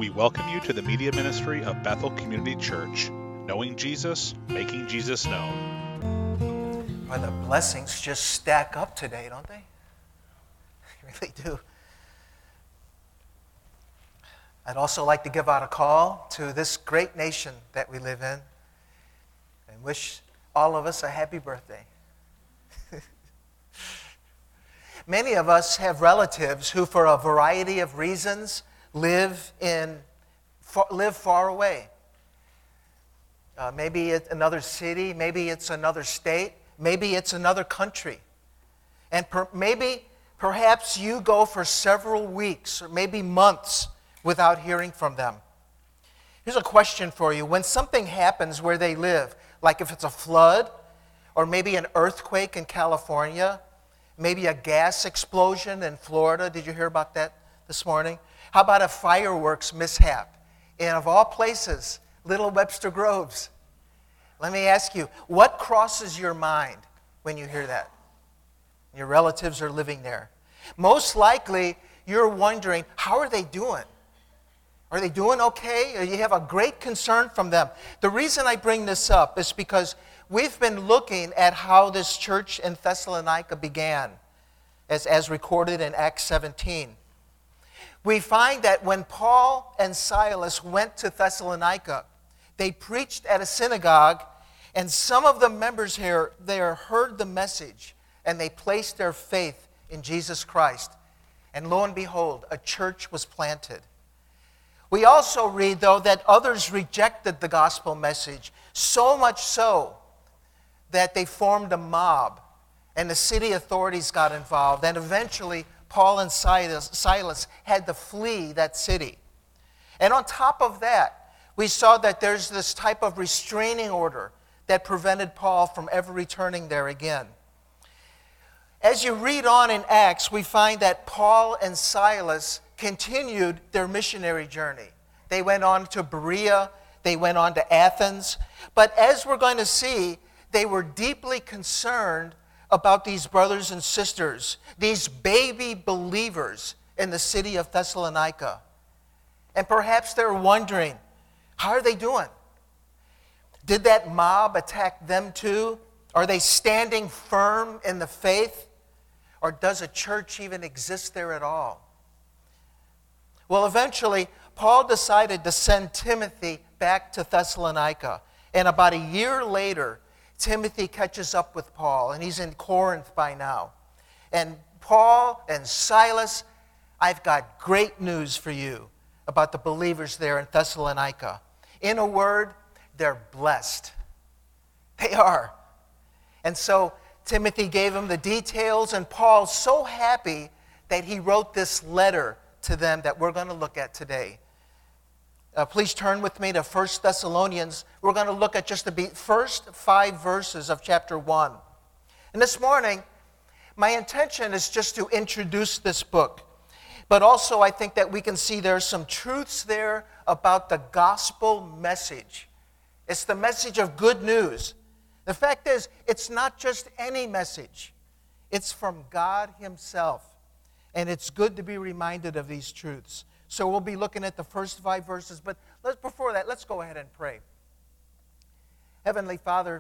We welcome you to the media ministry of Bethel Community Church, knowing Jesus, making Jesus known. Well, the blessings just stack up today, don't they? They really do. I'd also like to give out a call to this great nation that we live in and wish all of us a happy birthday. Many of us have relatives who, for a variety of reasons, live far away. Maybe it's another city, maybe it's another state, maybe it's another country. And perhaps you go for several weeks or maybe months without hearing from them. Here's a question for you. When something happens where they live, like if it's a flood or maybe an earthquake in California, maybe a gas explosion in Florida. Did you hear about that this morning? How about a fireworks mishap? And of all places, Little Webster Groves. Let me ask you, what crosses your mind when you hear that? Your relatives are living there. Most likely, you're wondering, how are they doing? Are they doing okay? Or you have a great concern from them. The reason I bring this up is because we've been looking at how this church in Thessalonica began, as recorded in Acts 17. We find that when Paul and Silas went to Thessalonica, they preached at a synagogue, and some of the members here there heard the message, and they placed their faith in Jesus Christ. And lo and behold, a church was planted. We also read, though, that others rejected the gospel message, so much so that they formed a mob, and the city authorities got involved, and eventually Paul and Silas had to flee that city. And on top of that, we saw that there's this type of restraining order that prevented Paul from ever returning there again. As you read on in Acts, we find that Paul and Silas continued their missionary journey. They went on to Berea, they went on to Athens, but as we're going to see, they were deeply concerned about these brothers and sisters, these baby believers in the city of Thessalonica. And perhaps they're wondering, how are they doing? Did that mob attack them too? Are they standing firm in the faith? Or does a church even exist there at all? Well, eventually, Paul decided to send Timothy back to Thessalonica. And about a year later, Timothy catches up with Paul, and he's in Corinth by now. And Paul and Silas, I've got great news for you about the believers there in Thessalonica. In a word, they're blessed. They are. And so Timothy gave him the details, and Paul's so happy that he wrote this letter to them that we're going to look at today. Please turn with me to 1 Thessalonians. We're going to look at just the first 5 verses of chapter 1. And this morning, my intention is just to introduce this book. But also I think that we can see there are some truths there about the gospel message. It's the message of good news. The fact is, it's not just any message. It's from God himself. And it's good to be reminded of these truths. So we'll be looking at the first 5 verses, but before that, let's go ahead and pray. Heavenly Father,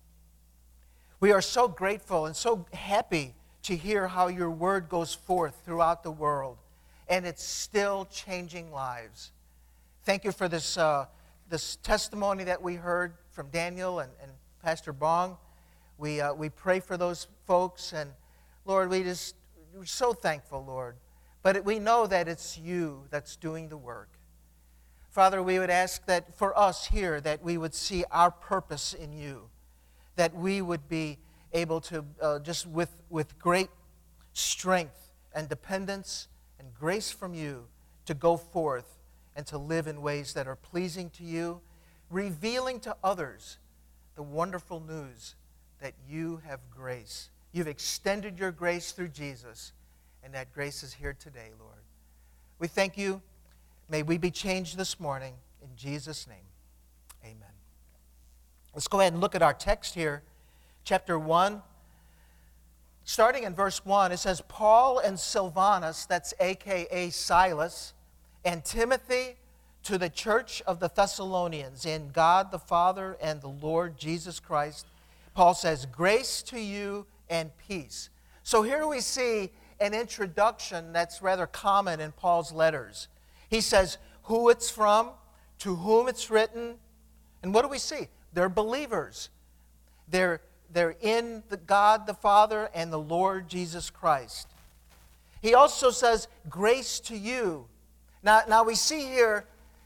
we are so grateful and so happy to hear how your word goes forth throughout the world, and it's still changing lives. Thank you for this testimony that we heard from Daniel and Pastor Bong. We pray for those folks, and Lord, we're so thankful, Lord. But we know that it's you that's doing the work. Father, we would ask that for us here, that we would see our purpose in you, that we would be able to, just with great strength and dependence and grace from you, to go forth and to live in ways that are pleasing to you, revealing to others the wonderful news that you have grace. You've extended your grace through Jesus, and that grace is here today, Lord. We thank you. May we be changed this morning. In Jesus' name, amen. Let's go ahead and look at our text here. Chapter 1, starting in verse 1, it says, Paul and Silvanus, that's a.k.a. Silas, and Timothy, to the church of the Thessalonians in God the Father and the Lord Jesus Christ, Paul says, grace to you and peace. So here we see an introduction that's rather common in Paul's letters. He says who it's from, to whom it's written, and what do we see? They're believers. They're in God the Father and the Lord Jesus Christ. He also says, grace to you. Now we see here,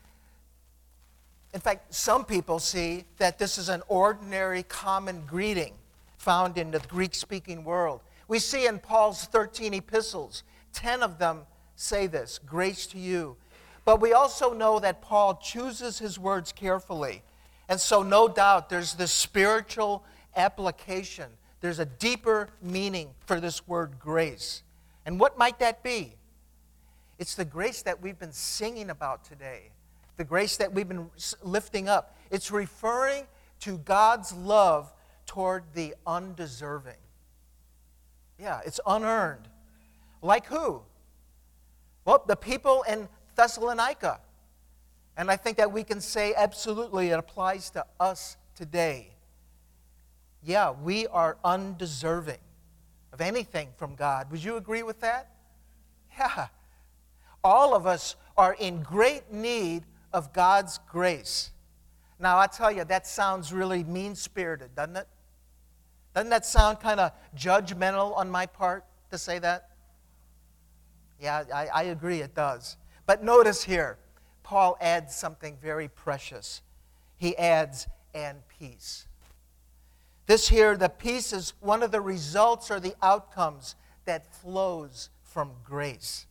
in fact, some people see that this is an ordinary common greeting found in the Greek-speaking world. We see in Paul's 13 epistles, 10 of them say this, grace to you. But we also know that Paul chooses his words carefully. And so no doubt there's this spiritual application. There's a deeper meaning for this word grace. And what might that be? It's the grace that we've been singing about today. The grace that we've been lifting up. It's referring to God's love toward the undeserving. Yeah, it's unearned. Like who? Well, the people in Thessalonica. And I think that we can say absolutely it applies to us today. Yeah, we are undeserving of anything from God. Would you agree with that? Yeah. All of us are in great need of God's grace. Now, I tell you, that sounds really mean-spirited, doesn't it? Doesn't that sound kind of judgmental on my part to say that? Yeah, I agree it does. But notice here, Paul adds something very precious. He adds, and peace. This here, the peace is one of the results or the outcomes that flows from grace.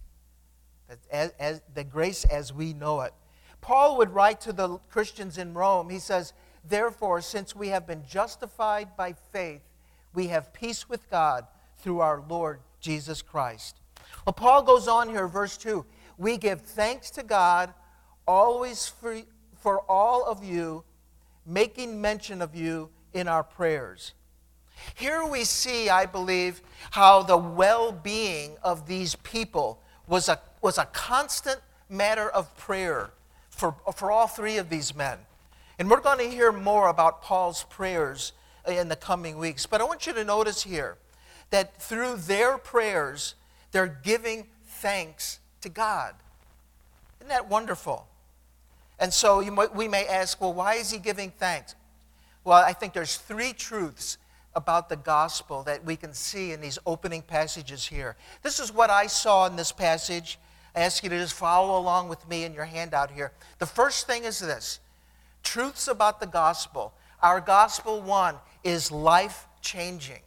As the grace as we know it. Paul would write to the Christians in Rome, he says, therefore, since we have been justified by faith, we have peace with God through our Lord Jesus Christ. Well, Paul goes on here, verse 2. We give thanks to God always for all of you, making mention of you in our prayers. Here we see, I believe, how the well-being of these people was a constant matter of prayer for all three of these men. And we're going to hear more about Paul's prayers in the coming weeks. But I want you to notice here that through their prayers, they're giving thanks to God. Isn't that wonderful? And so we may ask, well, why is he giving thanks? Well, I think there's three truths about the gospel that we can see in these opening passages here. This is what I saw in this passage. I ask you to just follow along with me in your handout here. The first thing is this. Truths about the gospel. Our gospel, one, is life-changing.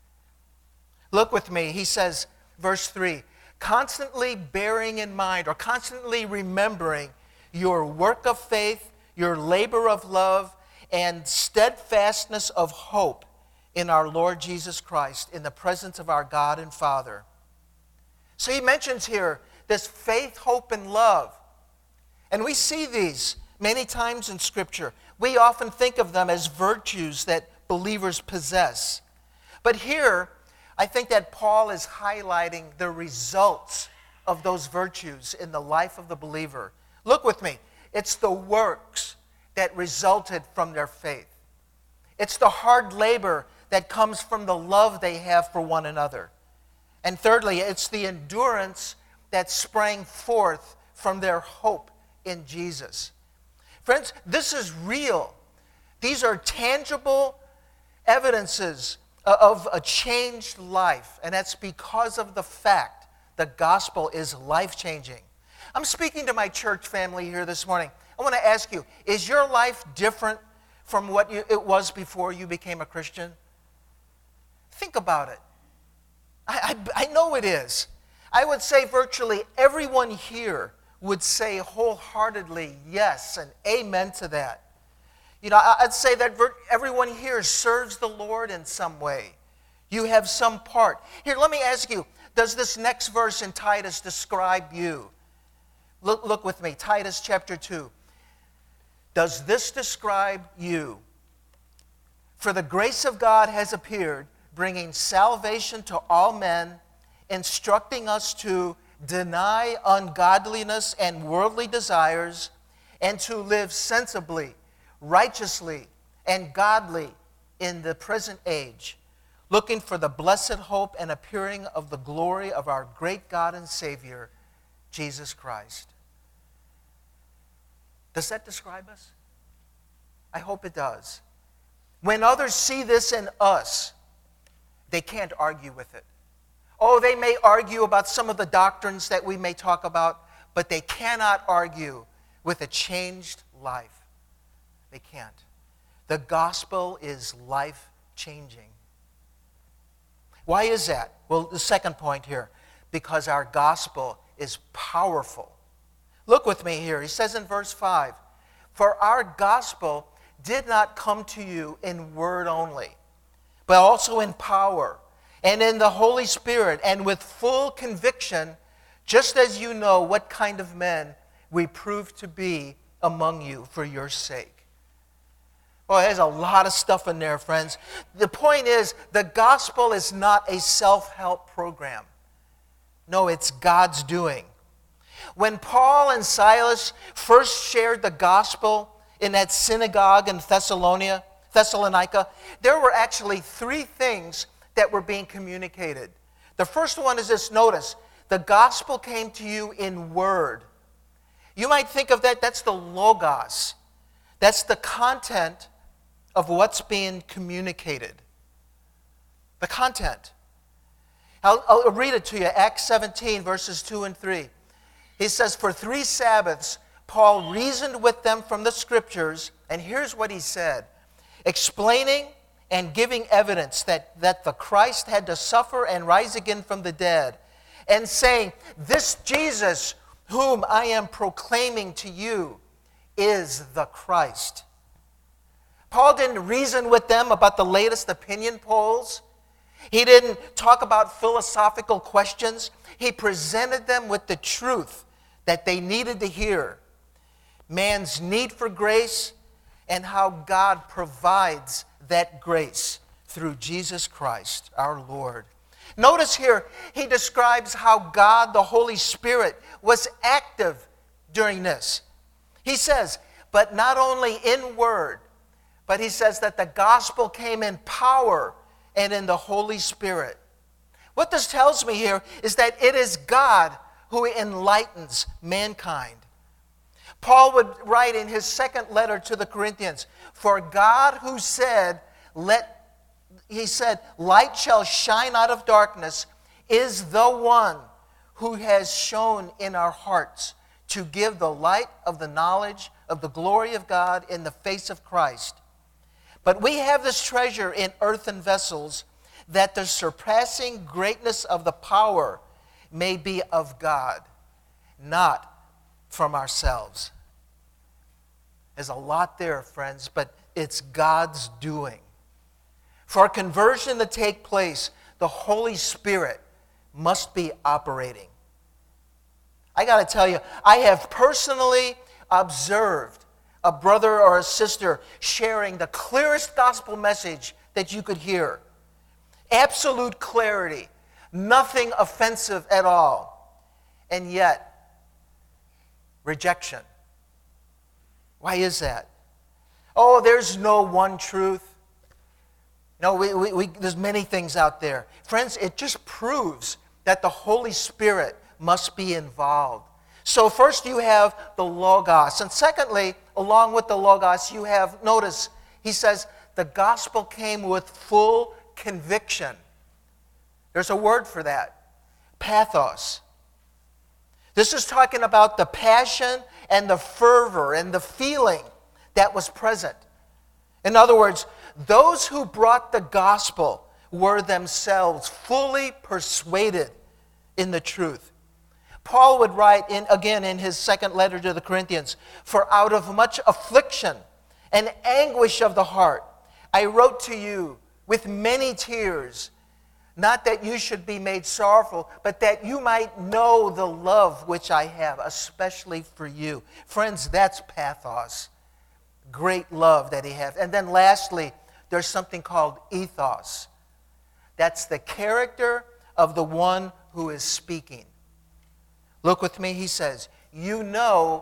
Look with me. He says, verse 3, constantly bearing in mind or constantly remembering your work of faith, your labor of love, and steadfastness of hope in our Lord Jesus Christ in the presence of our God and Father. So he mentions here this faith, hope, and love. And we see these many times in Scripture. We often think of them as virtues that believers possess. But here, I think that Paul is highlighting the results of those virtues in the life of the believer. Look with me. It's the works that resulted from their faith. It's the hard labor that comes from the love they have for one another. And thirdly, it's the endurance that sprang forth from their hope in Jesus. Friends, this is real. These are tangible evidences of a changed life, and that's because of the fact the gospel is life-changing. I'm speaking to my church family here this morning. I want to ask you, is your life different from what it was before you became a Christian? Think about it. I know it is. I would say virtually everyone here would say wholeheartedly yes and amen to that. You know, I'd say that everyone here serves the Lord in some way. You have some part. Here, let me ask you, does this next verse in Titus describe you? Look with me, Titus chapter 2. Does this describe you? For the grace of God has appeared, bringing salvation to all men, instructing us to deny ungodliness and worldly desires, and to live sensibly, righteously, and godly in the present age, looking for the blessed hope and appearing of the glory of our great God and Savior, Jesus Christ. Does that describe us? I hope it does. When others see this in us, they can't argue with it. Oh, they may argue about some of the doctrines that we may talk about, but they cannot argue with a changed life. They can't. The gospel is life-changing. Why is that? Well, the second point here, because our gospel is powerful. Look with me here. He says in verse 5, "For our gospel did not come to you in word only, but also in power and in the Holy Spirit and with full conviction, just as you know what kind of men we prove to be among you for your sake." Well, there's a lot of stuff in there, friends. The point is, the gospel is not a self-help program. No, it's God's doing. When Paul and Silas first shared the gospel in that synagogue in Thessalonica, there were actually three things that were being communicated. The first one is this, notice, the gospel came to you in word. You might think of that, that's the logos. That's the content of what's being communicated. The content. I'll read it to you, Acts 17, verses 2 and 3. He says, "For 3 Sabbaths, Paul reasoned with them from the Scriptures," and here's what he said, "explaining and giving evidence that the Christ had to suffer and rise again from the dead, and saying, 'This Jesus whom I am proclaiming to you is the Christ.'" Paul didn't reason with them about the latest opinion polls. He didn't talk about philosophical questions. He presented them with the truth that they needed to hear. Man's need for grace and how God provides that grace through Jesus Christ, our Lord. Notice here, he describes how God, the Holy Spirit, was active during this. He says, but not only in word, but he says that the gospel came in power and in the Holy Spirit. What this tells me here is that it is God who enlightens mankind. Paul would write in his second letter to the Corinthians, "For God who said, light shall shine out of darkness, is the one who has shone in our hearts to give the light of the knowledge of the glory of God in the face of Christ. But we have this treasure in earthen vessels, that the surpassing greatness of the power may be of God, not from ourselves." There's a lot there, friends, but it's God's doing. For conversion to take place, the Holy Spirit must be operating. I got to tell you, I have personally observed a brother or a sister sharing the clearest gospel message that you could hear. Absolute clarity, nothing offensive at all, and yet rejection. Why is that? Oh, there's no one truth. No, there's many things out there. Friends, it just proves that the Holy Spirit must be involved. So first you have the Logos. And secondly, along with the Logos, you have, notice, he says, the gospel came with full conviction. There's a word for that. Pathos. This is talking about the passion and the fervor and the feeling that was present. In other words, those who brought the gospel were themselves fully persuaded in the truth. Paul would write again in his second letter to the Corinthians, "For out of much affliction and anguish of the heart, I wrote to you with many tears, not that you should be made sorrowful, but that you might know the love which I have, especially for you." Friends, that's pathos. Great love that he has. And then lastly, there's something called ethos. That's the character of the one who is speaking. Look with me, he says, "You know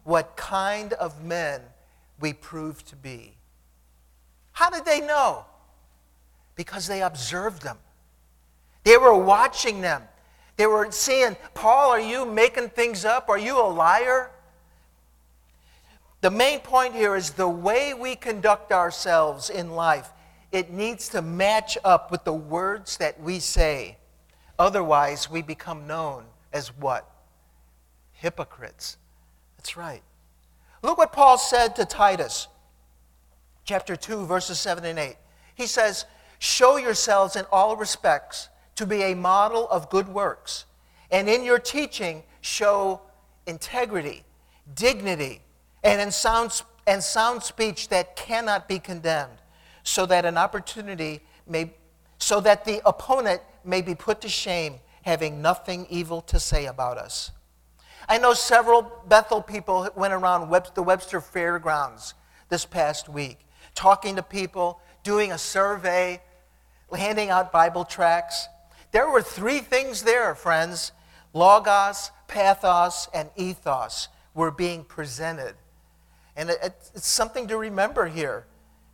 what kind of men we prove to be. How did they know? Because they observed them. They were watching them. They were seeing, Paul, are you making things up? Are you a liar? The main point here is the way we conduct ourselves in life, it needs to match up with the words that we say. Otherwise, we become known as what? Hypocrites. That's right. Look what Paul said to Titus, chapter 2, verses 7 and 8. He says, show yourselves in all respects to be a model of good works, and in your teaching show integrity, dignity, and sound speech that cannot be condemned, so that the opponent may be put to shame, having nothing evil to say about us. I know several Bethel people went around the Webster Fairgrounds this past week, talking to people, doing a survey, handing out Bible tracts. There were 3 things there, friends. Logos, pathos, and ethos were being presented. And it's something to remember here.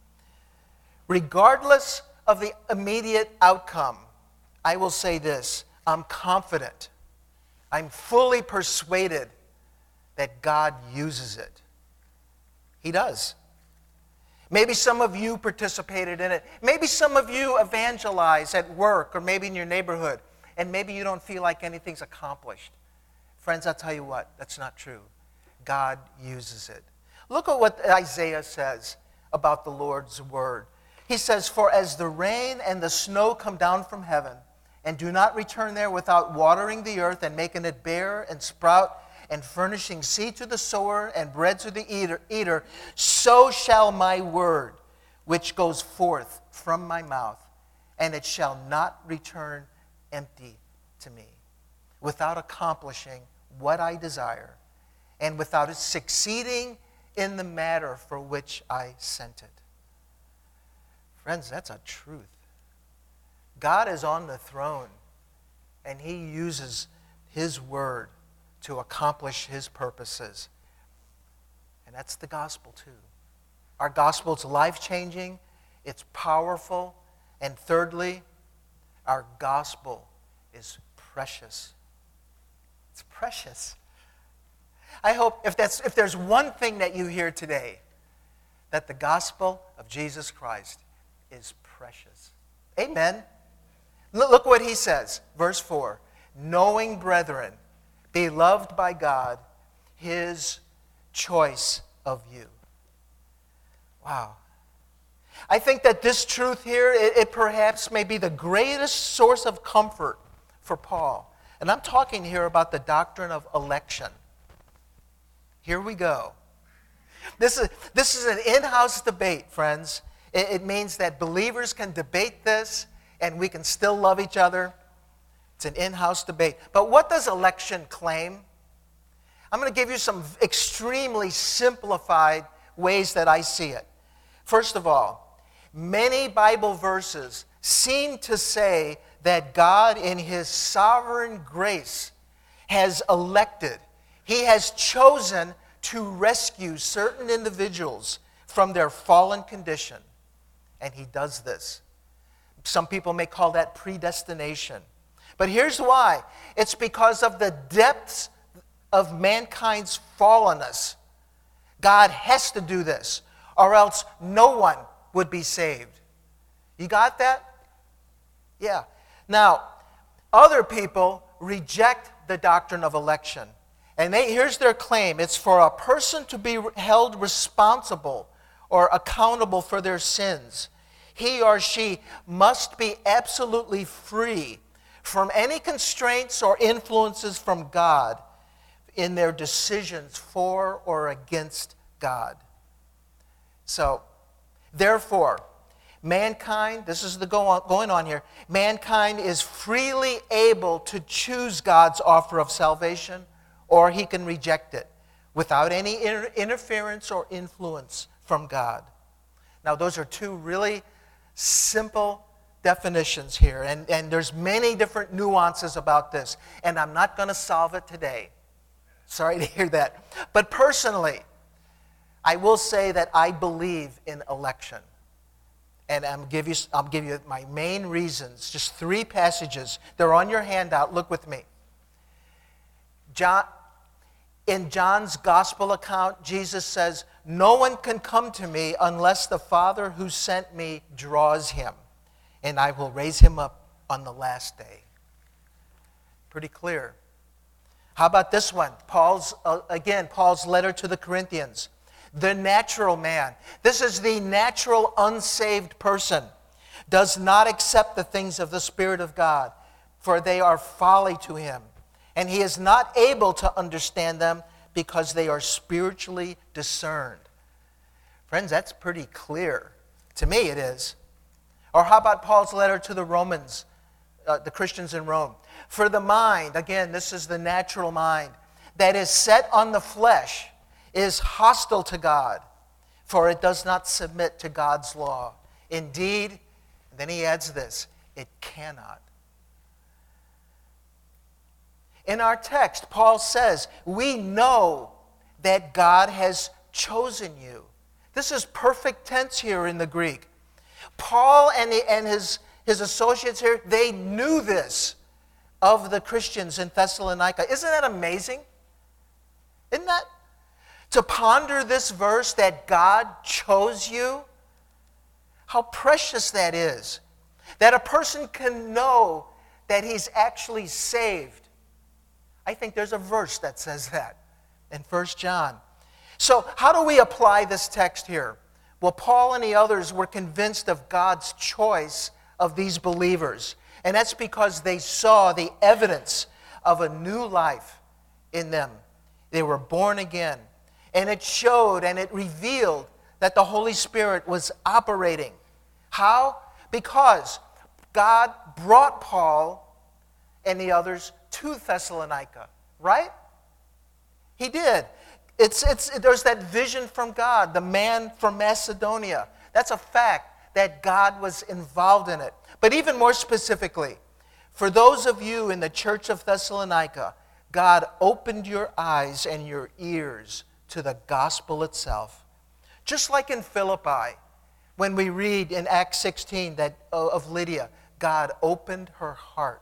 Regardless of the immediate outcome, I will say this: I'm confident, I'm fully persuaded that God uses it. He does. Maybe some of you participated in it. Maybe some of you evangelize at work or maybe in your neighborhood, and maybe you don't feel like anything's accomplished. Friends, I'll tell you what, that's not true. God uses it. Look at what Isaiah says about the Lord's word. He says, for as the rain and the snow come down from heaven and do not return there without watering the earth and making it bear and sprout and furnishing seed to the sower and bread to the eater, so shall my word which goes forth from my mouth, and it shall not return empty to me, without accomplishing what I desire, and without it succeeding in the matter for which I sent it. Friends, that's a truth. God is on the throne, and He uses His word to accomplish His purposes. And that's the gospel too. Our gospel is life-changing, it's powerful, and thirdly, our gospel is precious. It's precious. I hope if there's one thing that you hear today, that the gospel of Jesus Christ is precious. Amen. Look what he says, verse 4. Knowing, brethren, beloved by God, His choice of you. Wow. I think that this truth here, it perhaps may be the greatest source of comfort for Paul. And I'm talking here about the doctrine of election. Here we go. This is an in-house debate, friends. It means that believers can debate this and we can still love each other. It's an in-house debate. But what does election claim? I'm going to give you some extremely simplified ways that I see it. First of all, many Bible verses seem to say that God, in His sovereign grace, has elected, He has chosen to rescue certain individuals from their fallen condition. And He does this. Some people may call that predestination. But here's why. It's because of the depths of mankind's fallenness. God has to do this, or else no one would be saved. You got that? Yeah. Now, other people reject the doctrine of election. And here's their claim. It's for a person to be held responsible or accountable for their sins. He or she must be absolutely free from any constraints or influences from God in their decisions for or against God. So, therefore, mankind, this is the going on here, mankind is freely able to choose God's offer of salvation, or he can reject it without any interference or influence from God. Now, those are two really simple definitions here, and there's many different nuances about this, and I'm not going to solve it today. Sorry to hear that. But personally, I will say that I believe in election. And I'll give you my main reasons, just 3 passages. They're on your handout. Look with me. In John's gospel account, Jesus says, "No one can come to me unless the Father who sent me draws him, and I will raise him up on the last day." Pretty clear. How about this one? Paul's letter to the Corinthians. The natural man. This is the natural unsaved person. Does not accept the things of the Spirit of God, for they are folly to him. And he is not able to understand them because they are spiritually discerned. Friends, that's pretty clear. To me, it is. Or how about Paul's letter to the Romans, the Christians in Rome? For the mind, again, this is the natural mind, that is set on the flesh, is hostile to God, for it does not submit to God's law. Indeed, then he adds this, it cannot. In our text, Paul says, we know that God has chosen you. This is perfect tense here in the Greek. Paul and his associates here, they knew this of the Christians in Thessalonica. Isn't that amazing? Isn't that? To ponder this verse that God chose you, how precious that is. That a person can know that he's actually saved. I think there's a verse that says that in 1 John. So how do we apply this text here? Well, Paul and the others were convinced of God's choice of these believers. And that's because they saw the evidence of a new life in them. They were born again. And it showed and it revealed that the Holy Spirit was operating. How? Because God brought Paul and the others to Thessalonica, right? He did. There's that vision from God, the man from Macedonia. That's a fact that God was involved in it. But even more specifically, for those of you in the church of Thessalonica, God opened your eyes and your ears to the gospel itself. Just like in Philippi, when we read in Acts 16 that of Lydia, God opened her heart.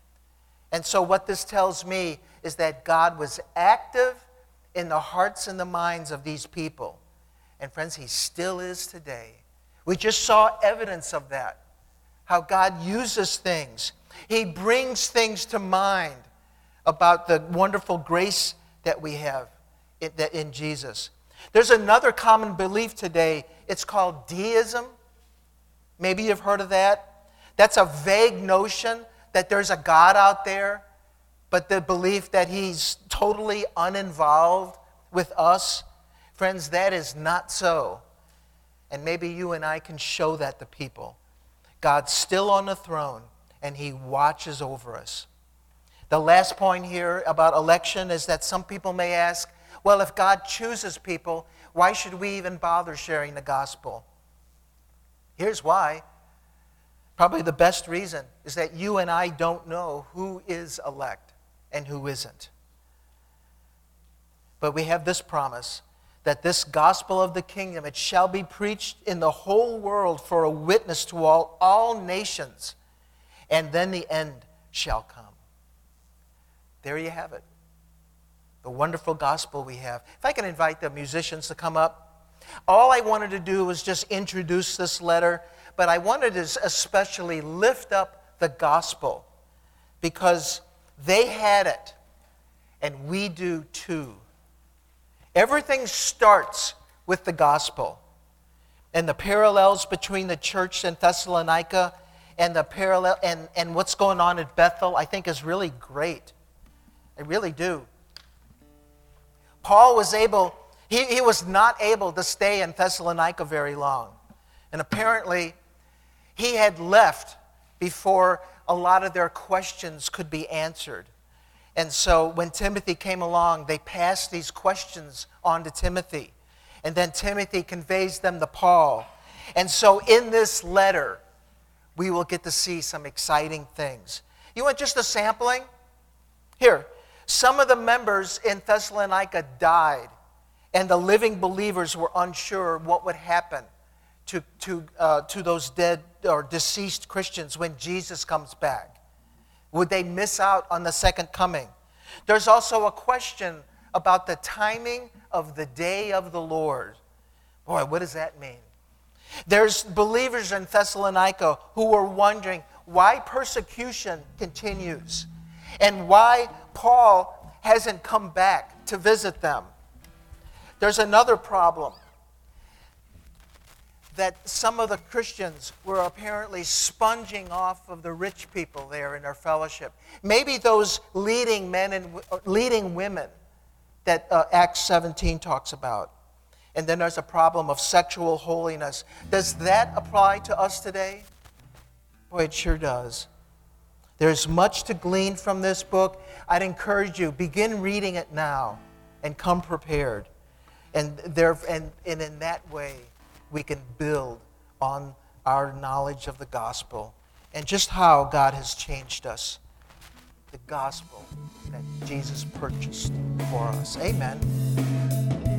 And so what this tells me is that God was active in the hearts and the minds of these people. And friends, he still is today. We just saw evidence of that. How God uses things. He brings things to mind about the wonderful grace that we have in Jesus. There's another common belief today. It's called deism. Maybe you've heard of that. That's a vague notion that there's a God out there, but the belief that he's totally uninvolved with us. Friends, that is not so. And maybe you and I can show that to people. God's still on the throne, and he watches over us. The last point here about election is that some people may ask, well, if God chooses people, why should we even bother sharing the gospel? Here's why. Probably the best reason is that you and I don't know who is elect and who isn't. But we have this promise that this gospel of the kingdom, it shall be preached in the whole world for a witness to all nations, and then the end shall come. There you have it. The wonderful gospel we have. If I can invite the musicians to come up. All I wanted to do was just introduce this letter, but I wanted to especially lift up the gospel because they had it, and we do too. Everything starts with the gospel. And the parallels between the church in Thessalonica and the parallel and what's going on at Bethel, I think is really great. I really do. Paul was he was not able to stay in Thessalonica very long. And apparently, he had left before a lot of their questions could be answered. And so when Timothy came along, they passed these questions on to Timothy. And then Timothy conveys them to Paul. And so in this letter, we will get to see some exciting things. You want just a sampling? Here, Some of the members in Thessalonica died, and the living believers were unsure what would happen to those dead or deceased Christians when Jesus comes back. Would they miss out on the second coming? There's also a question about the timing of the day of the Lord. Boy, what does that mean? There's believers in Thessalonica who were wondering why persecution continues and why Paul hasn't come back to visit them. There's another problem, that some of the Christians were apparently sponging off of the rich people there in their fellowship. Maybe those leading men and leading women that Acts 17 talks about. And then there's a problem of sexual holiness. Does that apply to us today? Boy, it sure does. There's much to glean from this book. I'd encourage you, begin reading it now and come prepared. And in that way, we can build on our knowledge of the gospel and just how God has changed us. The gospel that Jesus purchased for us. Amen.